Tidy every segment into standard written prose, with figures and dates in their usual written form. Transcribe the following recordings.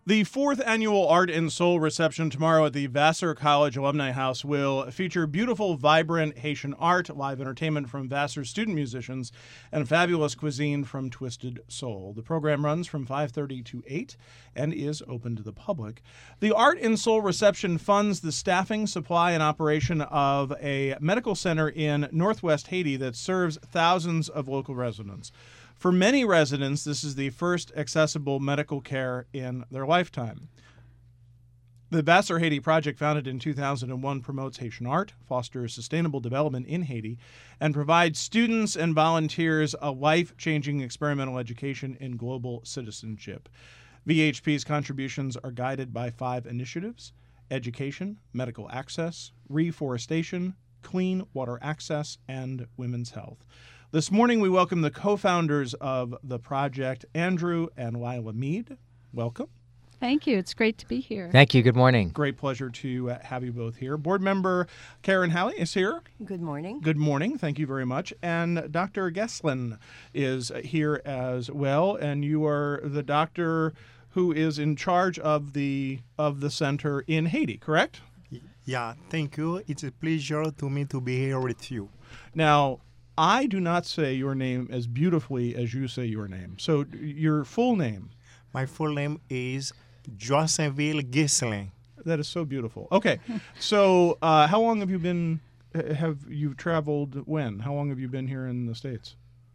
The fourth annual Art and Soul reception tomorrow at the Vassar College Alumni House will feature beautiful, vibrant Haitian art, live entertainment from Vassar student musicians, and fabulous cuisine from Twisted Soul. The program runs from 5:30 to 8 and is open to the public. The Art and Soul reception funds the staffing, supply, and operation of a medical center in northwest Haiti that serves thousands of local residents. For many residents, this is the first accessible medical care in their lifetime. The Vassar Haiti Project, founded in 2001, promotes Haitian art, fosters sustainable development in Haiti, and provides students and volunteers a life-changing experimental education in global citizenship. VHP's contributions are guided by 5 initiatives: education, medical access, reforestation, clean water access, and women's health. This morning, we welcome the co-founders of the project, Andrew and Lila Mead. Welcome. Thank you. It's great to be here. Thank you. Good morning. Great pleasure to have you both here. Board member Karen Halley is here. Good morning. Good morning. Thank you very much. And Dr. Geslin is here as well. And you are the doctor who is in charge of the center in Haiti, correct? Yeah, thank you. It's a pleasure to me to be here with you. Now, I do not say your name as beautifully as you say your name. So your full name. My full name is Joissainville Geslin. That is so beautiful. Okay. So how long have you been, traveled when? How long have you been here in the States?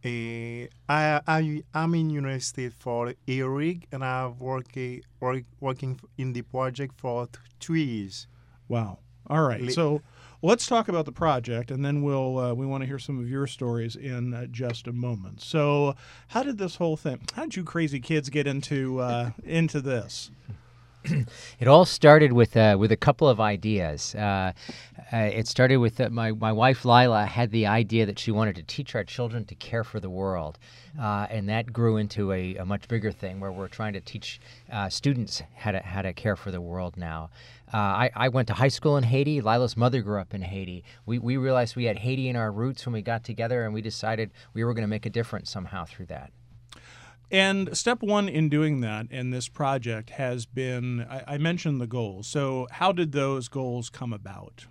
I'm in United States for a week, and I've working in the project for 2 years. Wow. All right. So let's talk about the project, and then we want to hear some of your stories in just a moment. So, how did you crazy kids get into this? It all started with a couple of ideas. It started with my wife Lila had the idea that she wanted to teach our children to care for the world, and that grew into a much bigger thing where we're trying to teach students how to care for the world now. I went to high school in Haiti. Lila's mother grew up in Haiti. We realized we had Haiti in our roots when we got together, and we decided we were going to make a difference somehow through that. And step one in doing that in this project has been, I mentioned the goals. So how did those goals come about?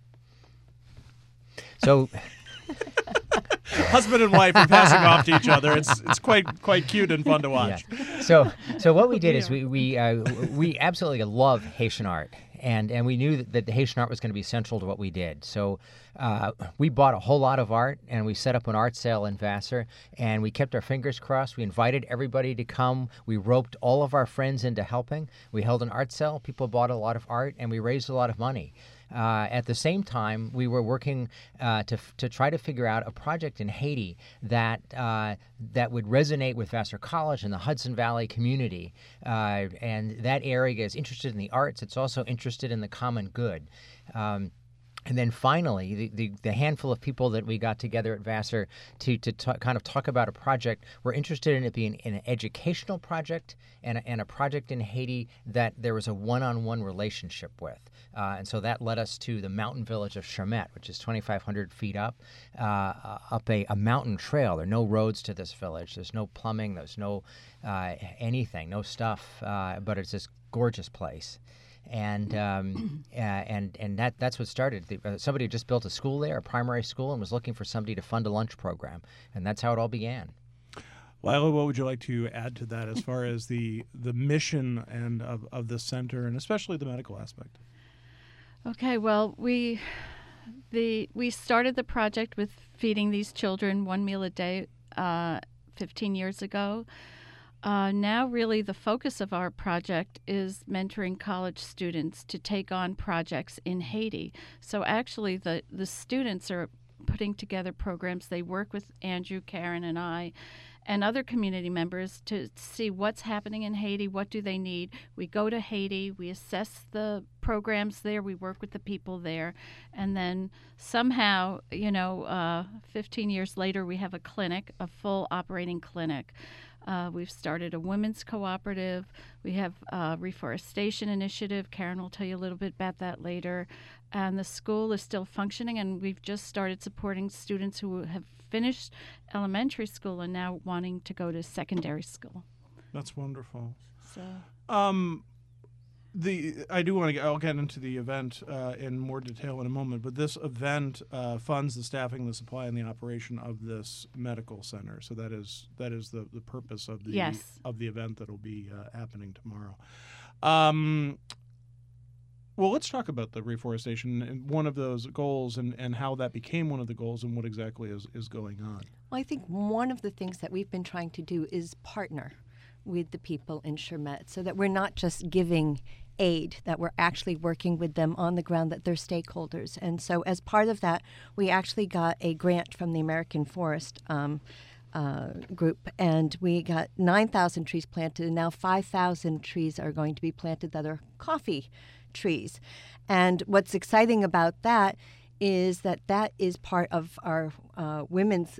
So husband and wife are passing off to each other. It's quite cute and fun to watch. Yeah. So what we did is we absolutely love Haitian art. And we knew that the Haitian art was going to be central to what we did. So we bought a whole lot of art, and we set up an art sale in Vassar, and we kept our fingers crossed. We invited everybody to come. We roped all of our friends into helping. We held an art sale. People bought a lot of art, and we raised a lot of money. At the same time, we were working to try to figure out a project in Haiti that would resonate with Vassar College and the Hudson Valley community. And that area is interested in the arts. It's also interested in the common good. And then finally, the handful of people that we got together at Vassar to kind of talk about a project, were interested in it being an educational project and a project in Haiti that there was a one-on-one relationship with. And so that led us to the mountain village of Charmette, which is 2,500 feet up a mountain trail. There are no roads to this village. There's no plumbing. There's no anything, no stuff, but it's this gorgeous place. And that's what started. Somebody just built a school there, a primary school, and was looking for somebody to fund a lunch program, and that's how it all began. Lila, what would you like to add to that as far as the mission and of the center, and especially the medical aspect? Okay, well, we started the project with feeding these children one meal a day 15 years ago. Now really the focus of our project is mentoring college students to take on projects in Haiti. So actually the students are putting together programs. They work with Andrew, Karen, and I, and other community members to see what's happening in Haiti, what do they need. We go to Haiti, we assess the programs there, we work with the people there, and then somehow, 15 years later, we have a clinic, a full operating clinic. We've started a women's cooperative. We have a reforestation initiative. Karen will tell you a little bit about that later. And the school is still functioning, and we've just started supporting students who have finished elementary school and now wanting to go to secondary school. That's wonderful. So, I do want to. I'll get into the event in more detail in a moment. But this event funds the staffing, the supply, and the operation of this medical center. So that is the purpose of the event that will be happening tomorrow. Well, let's talk about the reforestation and one of those goals and how that became one of the goals and what exactly is going on. Well, I think one of the things that we've been trying to do is partner with the people in Chalmette so that we're not just giving aid, that we're actually working with them on the ground, that they're stakeholders. And so as part of that, we actually got a grant from the American Forest group, and we got 9,000 trees planted, and now 5,000 trees are going to be planted that are coffee trees. And what's exciting about that is that is part of our women's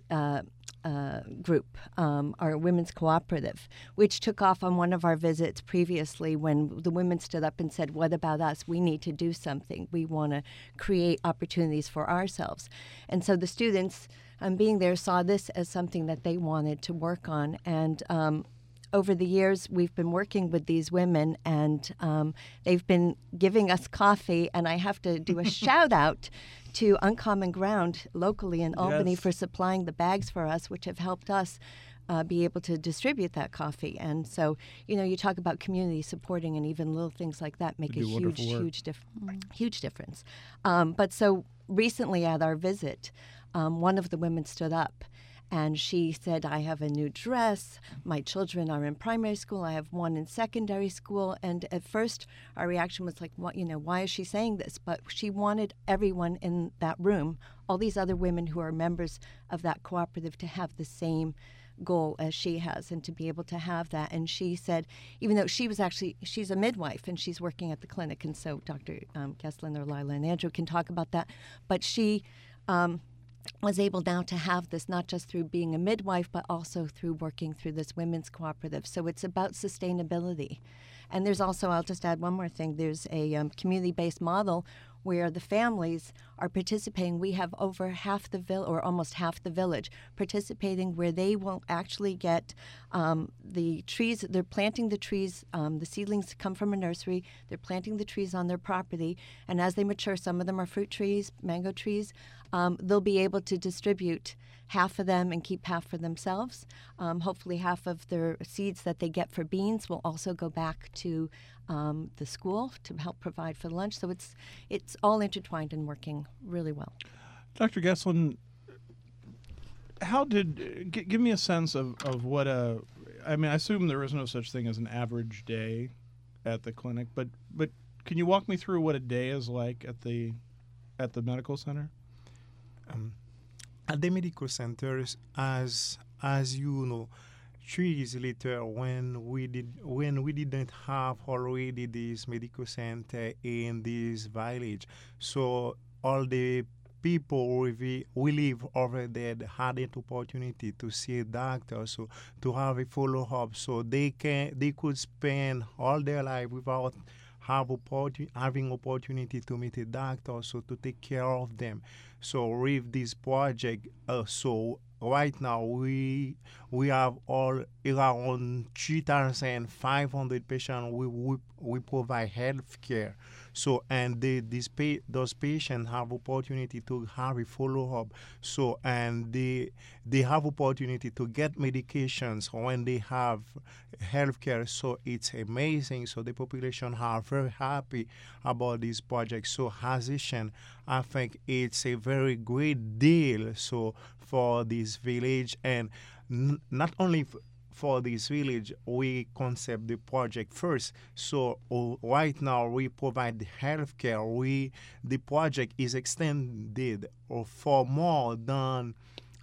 group, our women's cooperative, which took off on one of our visits previously when the women stood up and said, what about us? We need to do something. We want to create opportunities for ourselves. And so the students being there saw this as something that they wanted to work on. And over the years, we've been working with these women, and they've been giving us coffee. And I have to do a shout out to Uncommon Ground locally in Albany for supplying the bags for us, which have helped us be able to distribute that coffee. And so, you talk about community supporting, and even little things like that make a huge difference. But so recently at our visit, one of the women stood up. And she said, I have a new dress. My children are in primary school. I have one in secondary school. And at first, our reaction was like, why is she saying this? But she wanted everyone in that room, all these other women who are members of that cooperative, to have the same goal as she has and to be able to have that. And she said, even though she's a midwife and she's working at the clinic, and so Dr. Geslin or Lila and Andrew can talk about that, but she was able now to have this not just through being a midwife, but also through working through this women's cooperative. So it's about sustainability. And there's also, I'll just add one more thing, there's a community-based model where the families are participating. We have over half the or almost half the village participating, where they will actually get the trees. They're planting the trees. The seedlings come from a nursery. They're planting the trees on their property, and as they mature, some of them are fruit trees, mango trees. They'll be able to distribute half of them and keep half for themselves. Hopefully half of their seeds that they get for beans will also go back to the school to help provide for lunch. So it's all intertwined and working really well. Dr. Geslin, give me a sense of what I assume there is no such thing as an average day at the clinic, but can you walk me through what a day is like at the medical center? At the medical centers, as you know, 3 years later, when we didn't have already this medical center in this village, so all the people we live over there had an opportunity to see a doctor, so to have a follow-up, so they could spend all their life without having opportunity to meet a doctor, so to take care of them. So with this project, so right now we have all around 3,500 patients. We provide health care. So and those patients have opportunity to have a follow-up. So and they have opportunity to get medications when they have health care. So it's amazing. So the population are very happy about this project. So as Haitian, I think it's a very great deal. So for this village, and not only for this village, we concept the project first. So right now we provide the health care. The project is extended for more than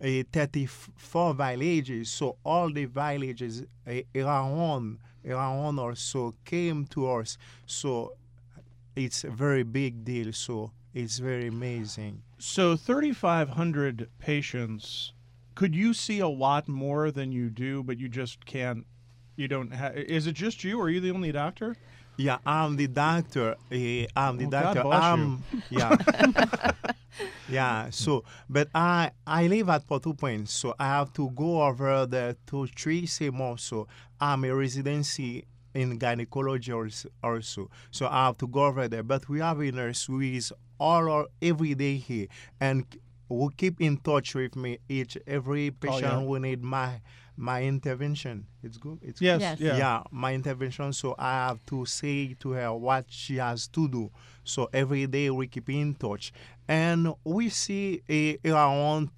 34 villages. So all the villages around also came to us. So it's a very big deal. So it's very amazing. So 3,500 patients. Could you see a lot more than you do, but you just can't? You don't have. Is it just you, or are you the only doctor? Yeah, I'm the doctor. I'm the doctor. God bless you. Yeah. Yeah. So, but I live at Port-au-Prince, so I have to go over there to Tracy more. So I'm a residency in gynecology also. So I have to go over there. But we have a nurse who is every day here and will keep in touch with me every patient who need my intervention. It's good. It's Yes. Yes. Yeah. yeah, my intervention. So I have to say to her what she has to do. So every day we keep in touch, and we see around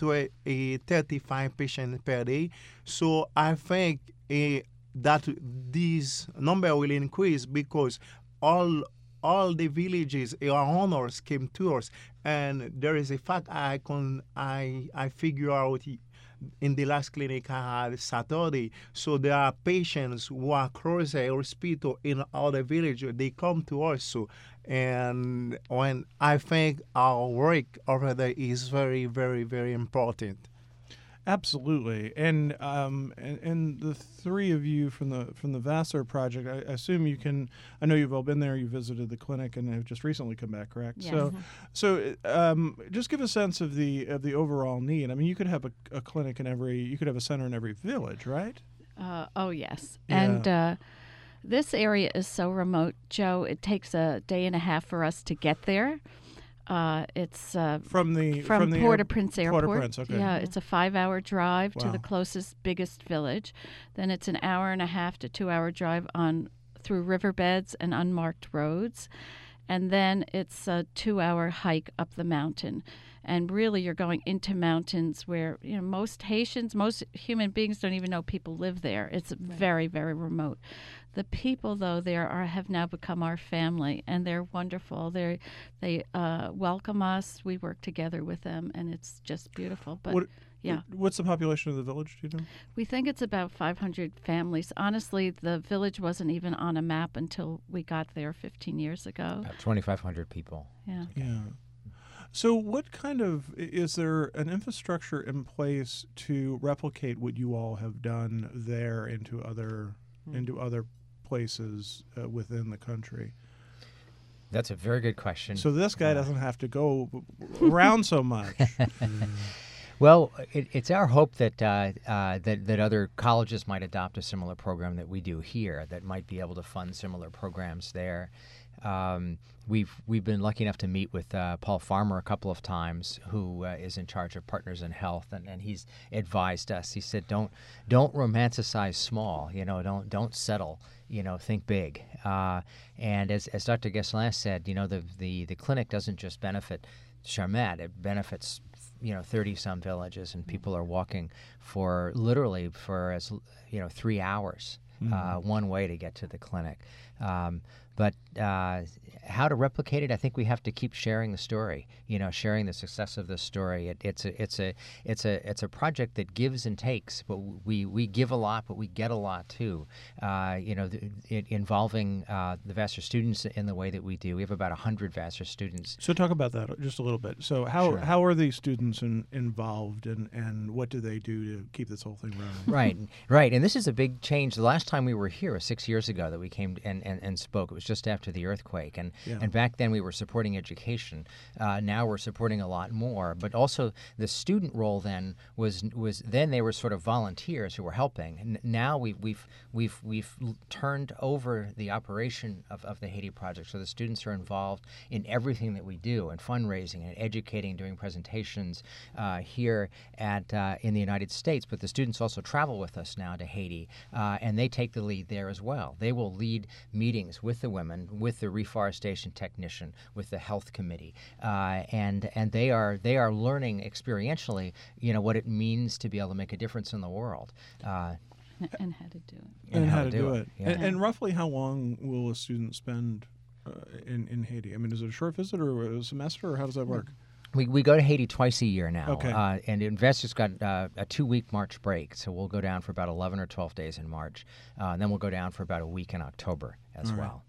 35 patients per day. So I think that this number will increase because all the villages around us came to us, and there is a fact I figure out in the last clinic I had Saturday. So there are patients who are closer to hospital in other villages. They come to us. So, and when I think our work over there is very, very, very important. Absolutely, and the three of you from the Vassar project, I assume you can. I know you've all been there. You visited the clinic and have just recently come back, correct? Yes. So just give a sense of the overall need. I mean, you could have a clinic you could have a center in every village, right? Oh, yes. Yeah. And this area is so remote, Joe, it takes a day and a half for us to get there. It's From Port-au-Prince Airport. Port-au-Prince, okay. Yeah, it's a 5-hour drive to Wow. the closest, biggest village. Then it's an hour and a half to 2-hour drive through riverbeds and unmarked roads. And then it's a 2-hour hike up the mountain. And really, you're going into mountains where most Haitians, most human beings don't even know people live there. It's very, very remote. The people, though, have now become our family, and they're wonderful. They welcome us. We work together with them, and it's just beautiful. But What's the population of the village? Do you know? we think it's about 500 families. Honestly, the village wasn't even on a map until we got there 15 years ago. About 2,500 people. Yeah. Yeah. So what is there an infrastructure in place to replicate what you all have done there into other places within the country? That's a very good question. So this guy doesn't have to go around so much. Well, it's our hope that that other colleges might adopt a similar program that we do here, that might be able to fund similar programs there. We've been lucky enough to meet with Paul Farmer a couple of times, who is in charge of Partners in Health, and he's advised us. He said, "Don't romanticize small. Don't settle. Think big." And as Dr. Gesselin said, the clinic doesn't just benefit Charmette; it benefits 30-some villages, and people are walking literally for 3 hours one way to get to the clinic. But how to replicate it? I think we have to keep sharing the story. Sharing the success of this story. It's a project that gives and takes, but we give a lot, but we get a lot too. Involving the Vassar students in the way that we do. We have about 100 Vassar students. So talk about that just a little bit. So how are these students involved, and what do they do to keep this whole thing running? Right. And this is a big change. The last time we were here was 6 years ago that we came and spoke. It was just after the earthquake, and back then we were supporting education. Now we're supporting a lot more, but also the student role then was then they were sort of volunteers who were helping. Now we've turned over the operation of the Haiti project, so the students are involved in everything that we do, and fundraising and educating, doing presentations here in the United States. But the students also travel with us now to Haiti, and they take the lead there as well. They will lead meetings with the women, with the reforestation technician, with the health committee, and they are learning experientially, what it means to be able to make a difference in the world, and how to do it. And how to do it. Yeah. And roughly how long will a student spend in Haiti? I mean, is it a short visit or a semester, or how does that work? We go to Haiti twice a year now, Okay. And Investors got a 2-week March break, so we'll go down for about 11 or 12 days in March, and then we'll go down for about a week in October as well.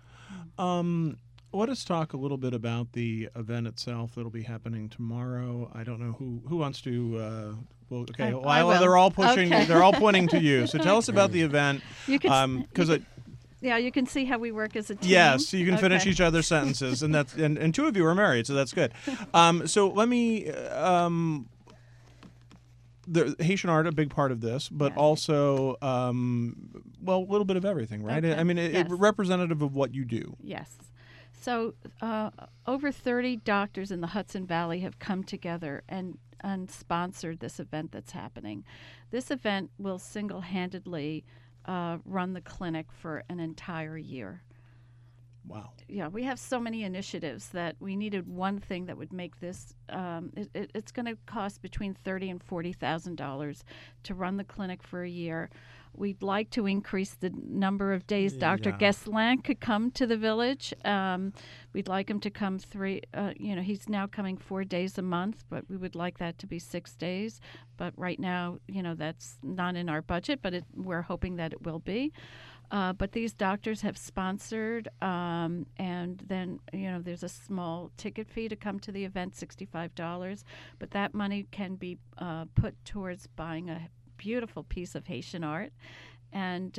Let us talk a little bit about the event itself that'll be happening tomorrow. I don't know who wants to. I Lila, will. they're all pushing. Okay. They're all pointing to you. So tell us about the event. You can Because you can see how we work as a team. yes, you can finish Okay. each other's sentences, and that's and two of you are married, so that's good. So let me. the Haitian art, a big part of this, but Yes. also, a little bit of everything, right? Okay. I mean, Yes. representative of what you do. Yes. So over 30 doctors in the Hudson Valley have come together and sponsored this event that's happening. This event will single-handedly run the clinic for an entire year. Wow. Yeah, we have so many initiatives that we needed one thing that would make this. It's going to cost between $30,000 and $40,000 to run the clinic for a year. We'd like to increase the number of days Dr. Yeah. Gesselin could come to the village. We'd like him to come he's now coming 4 days a month, but we would like that to be 6 days. But right now, that's not in our budget, but we're hoping that it will be. But these doctors have sponsored, and then, there's a small ticket fee to come to the event, $65. But that money can be put towards buying a beautiful piece of Haitian art. And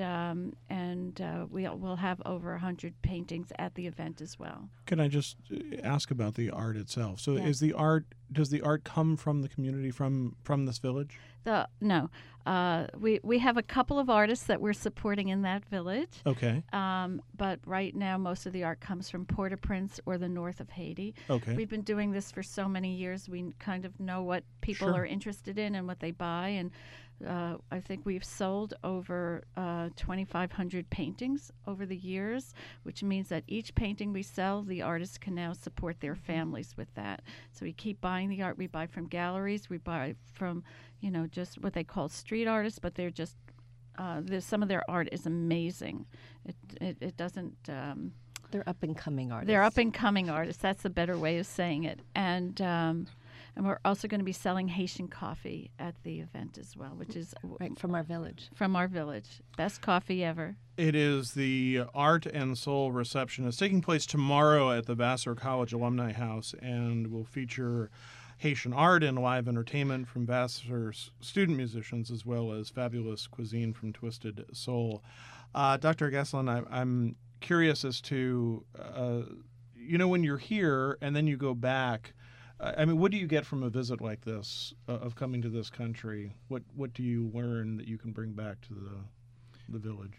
we'll have over 100 paintings at the event as well. Can I just ask about the art itself? So Yeah. does the art come from the community, from this village? No. We have a couple of artists that we're supporting in that village. Okay. But right now, most of the art comes from Port-au-Prince or the north of Haiti. Okay. We've been doing this for so many years. We kind of know what people Sure. are interested in and what they buy. And I think we've sold over 2,500 paintings over the years, which means that each painting we sell, the artists can now support their families with that. So we keep buying the art. We buy from galleries. We buy from, just what they call street artists, but they're just some of their art is amazing. It doesn't. They're up and coming artists. They're up and coming artists. That's a better way of saying it. And we're also going to be selling Haitian coffee at the event as well, which is right from our village. From our village. Best coffee ever. It is the Art and Soul reception. It's taking place tomorrow at the Vassar College Alumni House and will feature Haitian art and live entertainment from Vassar's student musicians, as well as fabulous cuisine from Twisted Soul. Dr. Gesselin, I'm curious as to, when you're here and then you go back, what do you get from a visit like this, of coming to this country? What do you learn that you can bring back to the village?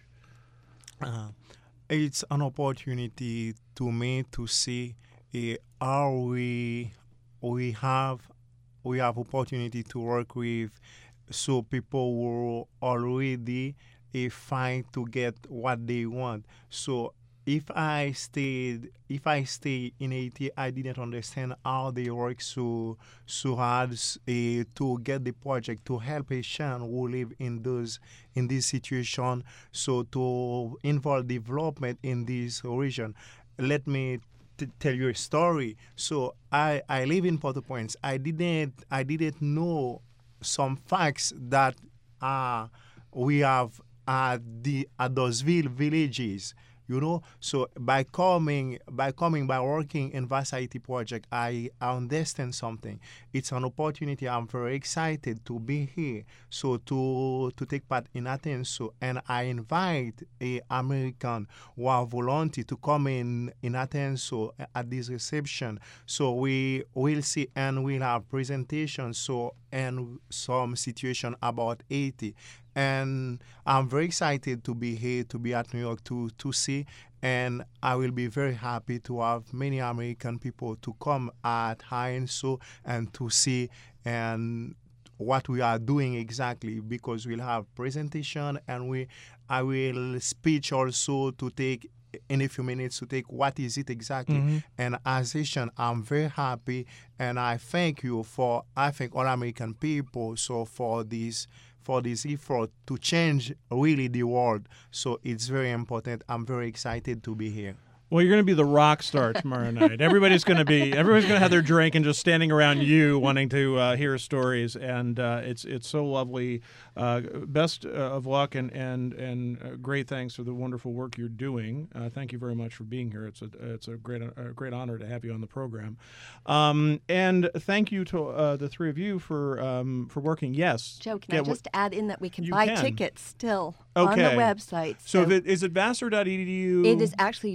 It's an opportunity to me to see how we have opportunity to work with people who already fight to get what they want. So if I stay in Haiti, I didn't understand how they work so hard to get the project to help Haitians who live in this situation. So to involve development in this region. Let me tell you a story. So I live in Port-au-Prince. I didn't know some facts that we have at those villages. So by working in Vassar IT project, I understand something. It's an opportunity. I'm very excited to be here. So to take part in Athens. So and I invite a American who are volunteer to come in Athens. So at this reception. So we will see and we'll have presentations. So and some situation about Haiti. And I'm very excited to be here, to be at New York, to see. And I will be very happy to have many American people to come at HNSO and to see and what we are doing exactly, because we'll have presentation and I will speech also to take in a few minutes to take what is it exactly. Mm-hmm. And as Haitian, I'm very happy and I thank you all American people for this effort to change really the world. So it's very important. I'm very excited to be here. Well, you're going to be the rock star tomorrow night. Everybody's going to have their drink and just standing around you wanting to hear stories, and it's so lovely. Best of luck and great thanks for the wonderful work you're doing. Thank you very much for being here. It's a great honor to have you on the program, and thank you to the three of you for working. Yes, Joe, can I just add in that we can buy tickets still on the website. So is it vassar.edu? It is actually www.vassar.edu.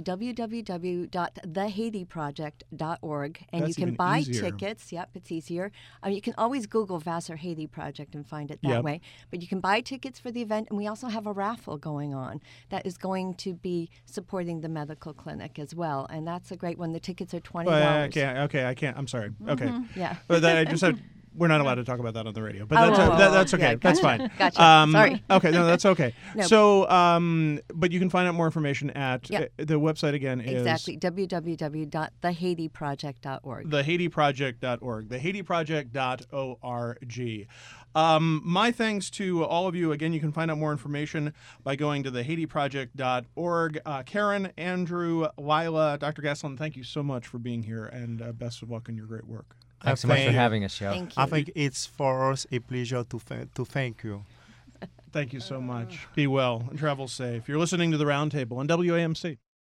www.thehaitiproject.org, and That's you can even buy easier. tickets. Yep, it's easier. You can always Google Vassar Haiti Project and find it that Yep. way. But you can buy tickets for the event, and we also have a raffle going on that is going to be supporting the medical clinic as well, and that's a great one. The tickets are $20. Well, I can't. I'm sorry. Okay. Yeah. But that, I just said we're not allowed to talk about that on the radio. But Oh, that's okay. yeah, That's gotcha. fine. Gotcha. Sorry. Okay, no, that's okay. No. So, but you can find out more information at Yep. the website again is Exactly. www.thehaitiproject.org. thehaitiproject.org. Thehaitiproject.org. My thanks to all of you. Again, you can find out more information by going to thehaitiproject.org. Karen, Andrew, Lila, Dr. Gaslin, thank you so much for being here, and best of luck in your great work. Thanks so much for Thank- having us, Joe. Thank you. I think it's for us a pleasure to thank you. Thank you so much. Be well and travel safe. You're listening to The Roundtable on WAMC.